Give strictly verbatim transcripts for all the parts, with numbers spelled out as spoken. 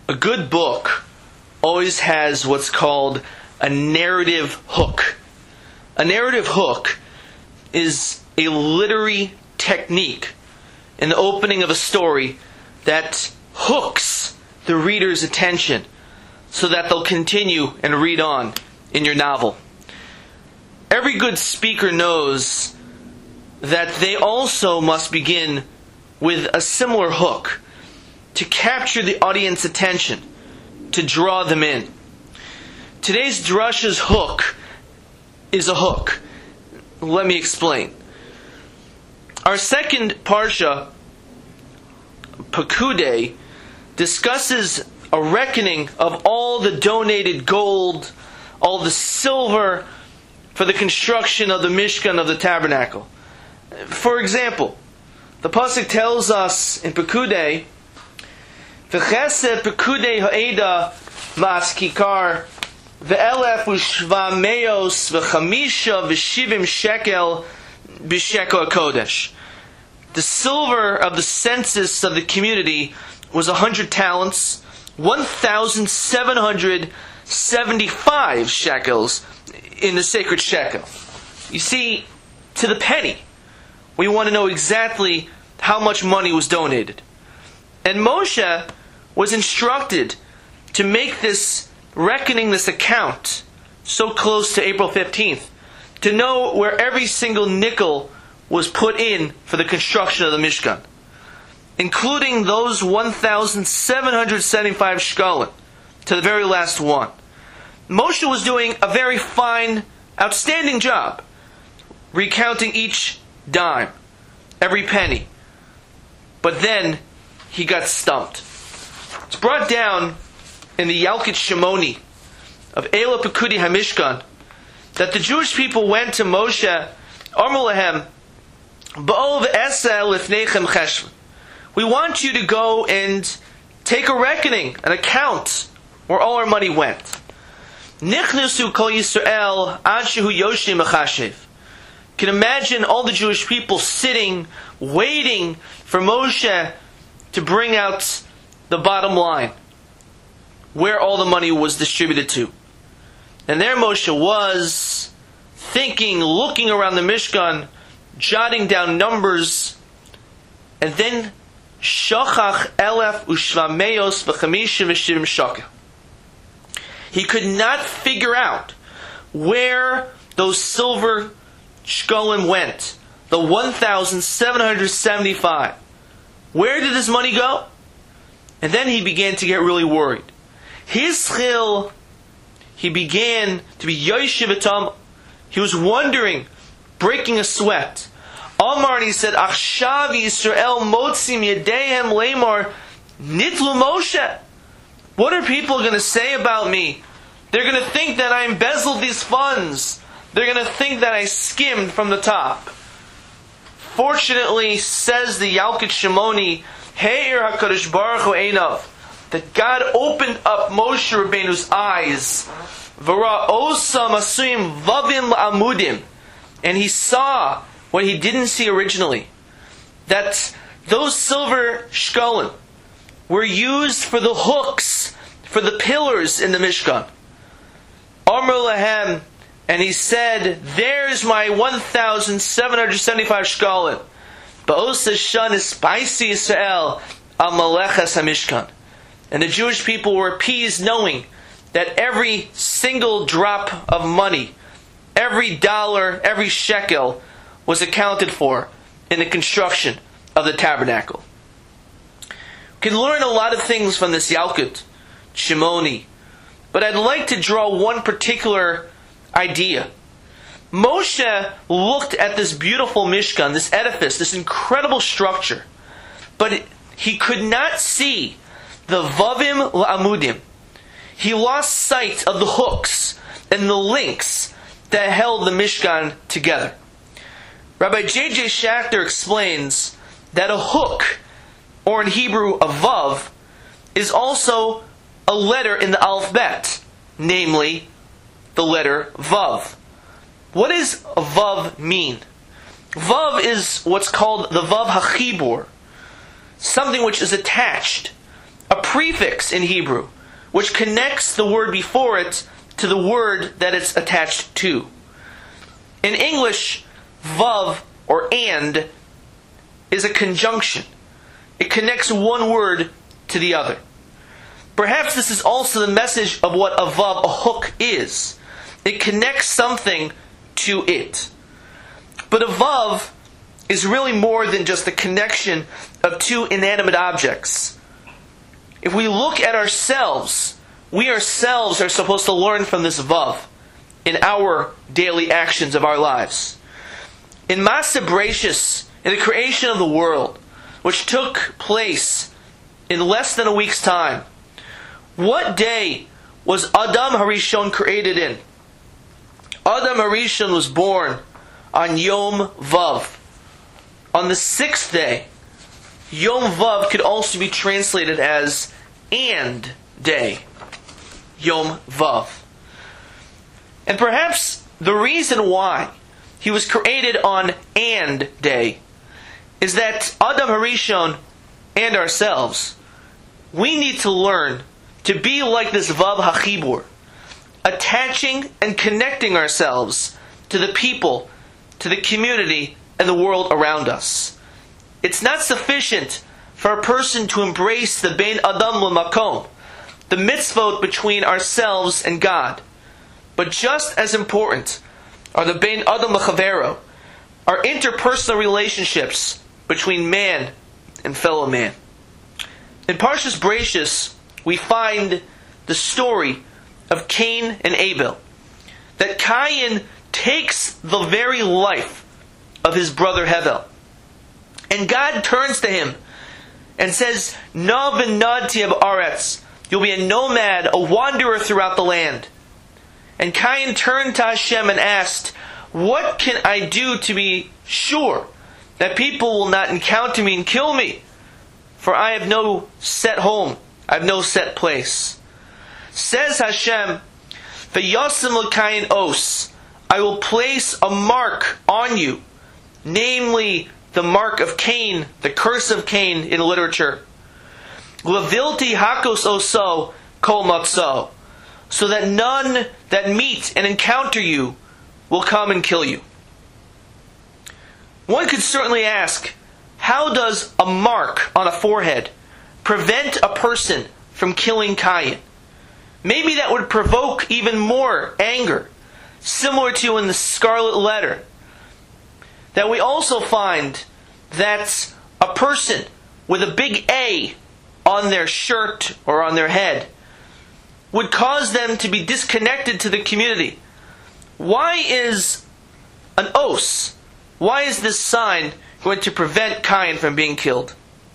A good book always has what's called a narrative hook. A narrative hook is a literary technique in the opening of a story that hooks the reader's attention so that they'll continue and read on in your novel. Every good speaker knows that they also must begin with a similar hook to capture the audience's attention, to draw them in. Today's drasha's hook is a hook. Let me explain. Our second parsha, Pekudei, discusses a reckoning of all the donated gold, all the silver for the construction of the Mishkan of the Tabernacle. For example, the pasuk tells us in Pekudei, V'chesed Pekudei ha'eda ma'askikar ve'elef u'shva meos v'chamisha v'shivim shekel b'shekel kodesh. The silver of the census of the community was a hundred talents, one thousand seven hundred seventy-five shekels in the sacred shekel. You see, to the penny, we want to know exactly how much money was donated. And Moshe was instructed to make this reckoning, this account, so close to April fifteenth, to know where every single nickel was put in for the construction of the Mishkan, including those one thousand seven hundred seventy-five shekalim, to the very last one. Moshe was doing a very fine, outstanding job, recounting each dime, every penny. But then he got stumped. It's brought down in the Yalkut Shimoni of Eila Pekudei HaMishkan that the Jewish people went to Moshe, Amru lahem, Ba'ov Esel Lifneichem Cheshvan. We want you to go and take a reckoning, an account, where all our money went. Nichnusu Kol Yisrael Ad Shehu Yoshim Mechashev. Can imagine all the Jewish people sitting, waiting for Moshe to bring out the bottom line, where all the money was distributed to. And there Moshe was, thinking, looking around the Mishkan, jotting down numbers, and then Shachach Elef Ushvameos V'chamisha V'shivim Shekel. He could not figure out where those silver shkolim went, the one thousand seven hundred seventy-five. Where did this money go? And then he began to get really worried. His chil, he began to be yoshev etam. He was wondering, breaking a sweat. Amar, and he said, Achshav Yisrael motzim yedehem leimar nitlu Moshe. What are people going to say about me? They're going to think that I embezzled these funds. They're going to think that I skimmed from the top. Fortunately, says the Yalkut Shimoni, Heir HaKadosh Baruch Hu Einav, that God opened up Moshe Rabbeinu's eyes, V'ra Osam Asuyim Vavim Amudim, and he saw what he didn't see originally, that those silver shkolim were used for the hooks, for the pillars in the Mishkan. Amr lahem, and he said, there's my one thousand seven hundred seventy-five shkolim. Ba'osa shan ispaisi Yisrael al malechas hamishkan. And the Jewish people were appeased knowing that every single drop of money, every dollar, every shekel was accounted for in the construction of the tabernacle. We can learn a lot of things from this Yalkut Shimoni, but I'd like to draw one particular idea. Moshe looked at this beautiful Mishkan, this edifice, this incredible structure, but he could not see the Vavim La'amudim. He lost sight of the hooks and the links that held the Mishkan together. Rabbi J J Schachter explains that a hook, or in Hebrew a vav, is also a letter in the alphabet, namely the letter vav. What does a vav mean? Vav is what's called the vav hachibur, something which is attached, a prefix in Hebrew, which connects the word before it to the word that it's attached to. In English, vav, or and, is a conjunction. It connects one word to the other. Perhaps this is also the message of what a vav, a hook, is. It connects something to it. But a vav is really more than just the connection of two inanimate objects. If we look at ourselves, we ourselves are supposed to learn from this vav in our daily actions of our lives. In Maaseh Bereishis, in the creation of the world, which took place in less than a week's time, what day was Adam Harishon created in? Adam Harishon was born on Yom Vav, on the sixth day. Yom Vav could also be translated as and day. Yom Vav. And perhaps the reason why he was created on and day is that Adam Harishon and ourselves, we need to learn to be like this Vav HaChibur, attaching and connecting ourselves to the people, to the community, and the world around us. It's not sufficient for a person to embrace the Bein Adam L'Makom, the mitzvot between ourselves and God. But just as important are the Bein Adam L'Chavero, our interpersonal relationships between man and fellow man. In Parshas Bereishis, we find the story of Cain and Abel. That Cain takes the very life of his brother Hevel. And God turns to him and says, Na v'nad tiyeh ba'aretz. You'll be a nomad, a wanderer throughout the land. And Cain turned to Hashem and asked, what can I do to be sure that people will not encounter me and kill me? For I have no set home. I have no set place. Says Hashem, V'yasim l'Cain os. I will place a mark on you, namely the mark of Cain, the curse of Cain in literature. Levilti hakos oso kol matzo. So that none that meet and encounter you will come and kill you. One could certainly ask, how does a mark on a forehead prevent a person from killing Cain? Maybe that would provoke even more anger, similar to in the Scarlet Letter. That we also find that a person with a big A on their shirt or on their head would cause them to be disconnected to the community. Why is an os, why is this sign going to prevent Cain from being killed?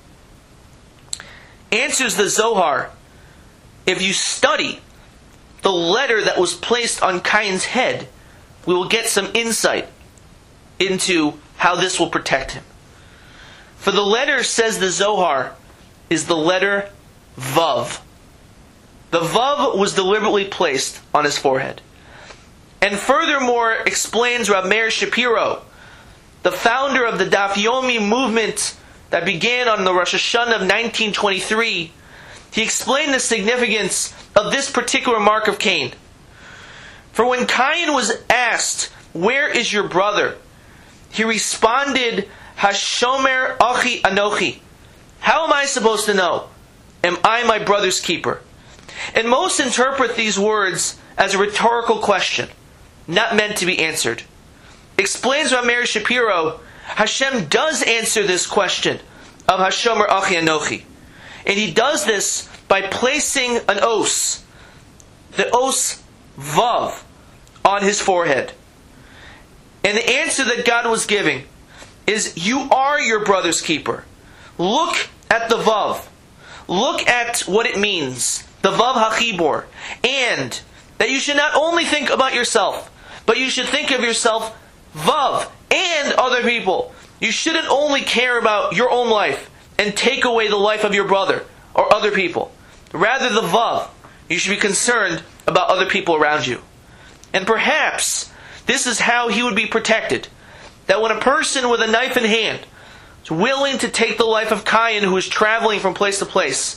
Answers the Zohar, if you study the letter that was placed on Cain's head, we will get some insight into how this will protect him. For the letter, says the Zohar, is the letter Vav. The Vav was deliberately placed on his forehead. And furthermore, explains Rav Meir Shapiro, the founder of the Daf Yomi movement that began on the Rosh Hashanah of nineteen twenty-three, he explained the significance of this particular mark of Cain. For when Cain was asked, where is your brother? He responded, Hashomer achi anochi. How am I supposed to know? Am I my brother's keeper? And most interpret these words as a rhetorical question, not meant to be answered. Explains Rav Meir Shapiro, Hashem does answer this question of Hashomer achi anochi. And he does this by placing an os, the os vav, on his forehead. And the answer that God was giving is, you are your brother's keeper. Look at the vav. Look at what it means, the vav hachibor. And that you should not only think about yourself, but you should think of yourself vav and other people. You shouldn't only care about your own life and take away the life of your brother or other people. Rather the vav, you should be concerned about other people around you. And perhaps this is how he would be protected. That when a person with a knife in hand is willing to take the life of Cain, who is traveling from place to place,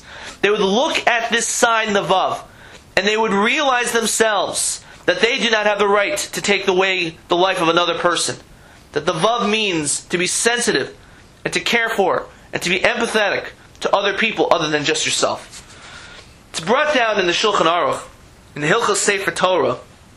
they would look at this sign, the Vav, and they would realize themselves that they do not have the right to take away the life of another person. That the Vav means to be sensitive and to care for and to be empathetic to other people other than just yourself. It's brought down in the Shulchan Aruch, in the Hilchos Sefer Torah,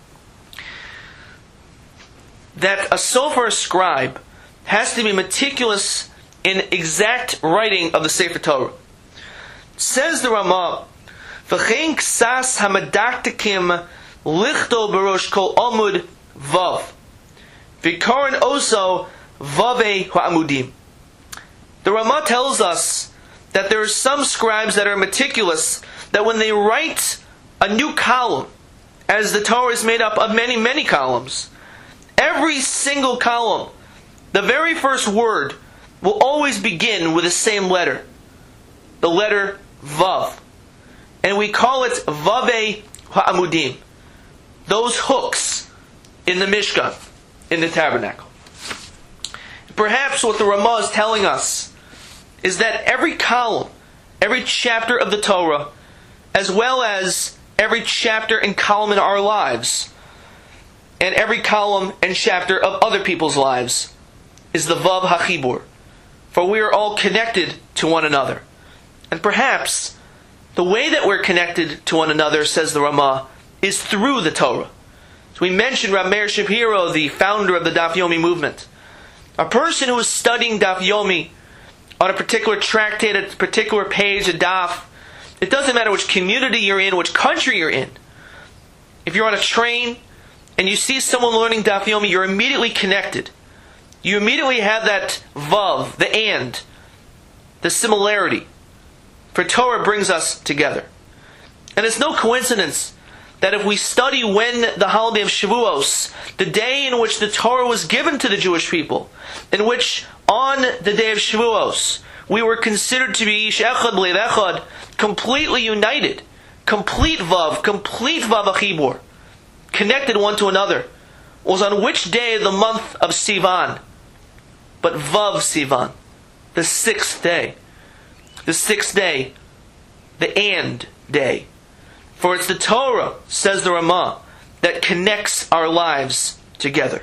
that a sofer scribe has to be meticulous in exact writing of the Sefer Torah. Says the Ramah, "V'chein ksas hamadaktikim lichto barosh kol amud vav, v'karon oso vave ha'amudim." The Ramah tells us that there are some scribes that are meticulous, that when they write a new column, as the Torah is made up of many, many columns, every single column, the very first word will always begin with the same letter, the letter Vav. And we call it Vave Ha'amudim, those hooks in the Mishkan, in the tabernacle. Perhaps what the Ramah is telling us is that every column, every chapter of the Torah, as well as every chapter and column in our lives, and every column and chapter of other people's lives, is the Vav HaChibur. For we are all connected to one another. And perhaps the way that we're connected to one another, says the Ramah, is through the Torah. So we mentioned Rav Meir Shapiro, the founder of the Daf Yomi movement. A person who is studying Daf Yomi on a particular tractate, a particular page, a daf, it doesn't matter which community you're in, which country you're in. If you're on a train and you see someone learning Daf Yomi, you're immediately connected. You immediately have that vav, the and, the similarity. For Torah brings us together. And it's no coincidence that if we study when the holiday of Shavuos, the day in which the Torah was given to the Jewish people, in which on the day of Shavuos we were considered to be ish echad b'leiv echad, completely united, complete vav, complete vav achibur, connected one to another, was on which day of the month of Sivan? But Vav Sivan, the sixth day. The sixth day, the and day. For it's the Torah, says the Ramah, that connects our lives together.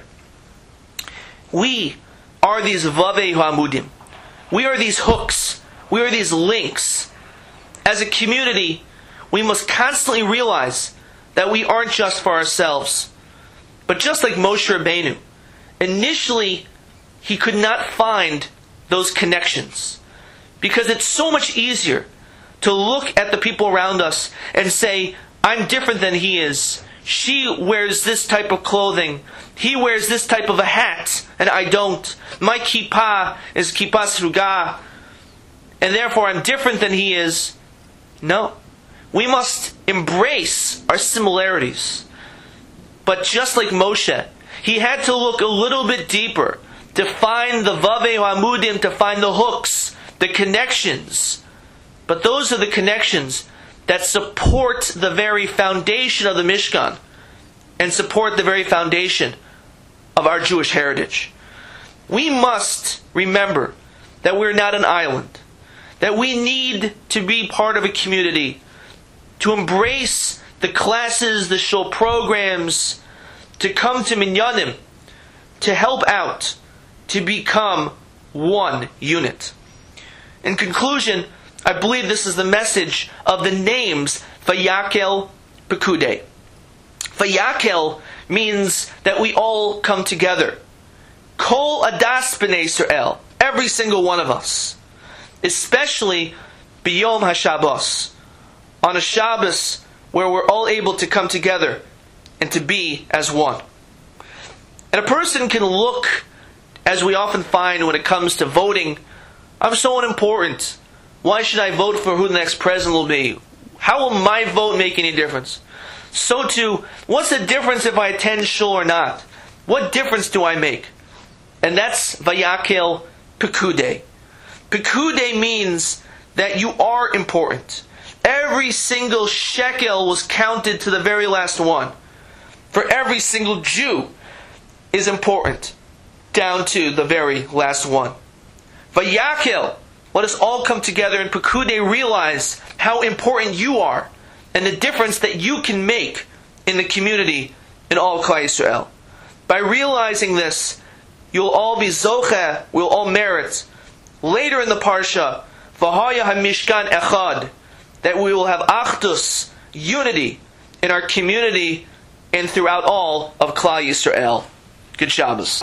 We are these Vavei Ha'amudim. We are these hooks. We are these links. As a community, we must constantly realize that we aren't just for ourselves. But just like Moshe Rabbeinu, initially he could not find those connections. Because it's so much easier to look at the people around us and say, I'm different than he is. She wears this type of clothing. He wears this type of a hat, and I don't. My kippah is kippah sruga, and therefore I'm different than he is. No. We must embrace our similarities. But just like Moshe, he had to look a little bit deeper to find the Vavei Ha'amudim, to find the hooks, the connections. But those are the connections that support the very foundation of the Mishkan and support the very foundation of our Jewish heritage. We must remember that we're not an island, that we need to be part of a community, to embrace the classes, the shul programs, to come to minyanim, to help out, to become one unit. In conclusion, I believe this is the message of the names Vayakel Pekudei. Vayakel means that we all come together. Kol Adas B'nai Yisrael, every single one of us. Especially B'yom HaShabbos, on a Shabbos where we're all able to come together and to be as one. And a person can look, as we often find when it comes to voting, I'm so unimportant. Why should I vote for who the next president will be? How will my vote make any difference? So too, what's the difference if I attend shul or not? What difference do I make? And that's Vayakel Pekudei. Pekudei means that you are important. Every single shekel was counted to the very last one. For every single Jew is important, down to the very last one. Vayakel, let us all come together and Pekudei realize how important you are and the difference that you can make in the community in all Klal Yisrael. By realizing this, you'll all be zocheh, we'll all merit. Later in the parsha, v'haya hamishkan echad, that we will have achdus, unity, in our community and throughout all of Klal Yisrael. Good Shabbos.